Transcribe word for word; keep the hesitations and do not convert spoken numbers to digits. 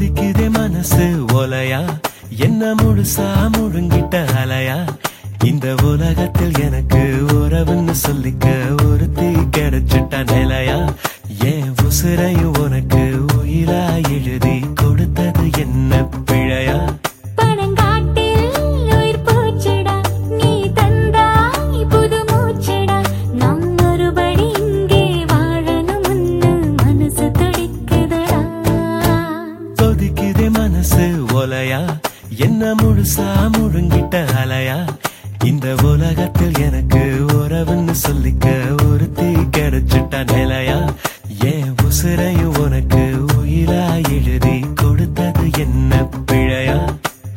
கொதிக்குதே மனசு ஒலையா, என்ன முழுசா முழுங்கிட்ட அலையா. இந்த உலகத்தில் எனக்கு உறவுன்னு சொல்லிக்க ஒருத்தி கிடைச்சிட்ட நிலையா. ஏன் உசுரையும் உனக்கு உயிரா எழுதி கொடுத்தது என்ன பிழையா. கொதிக்குதே மனசு ஒலையா, என்ன முழுசா முழுங்கிட்ட அலையா. இந்த உலகத்தில் எனக்கு உறவுன்னு சொல்லிக்க ஒருத்தி கிடைச்சிட்ட நிலையா. ஏன் உசுரையும் உனக்கு உயிரா எழுதி கொடுத்தது என்ன பிழையா.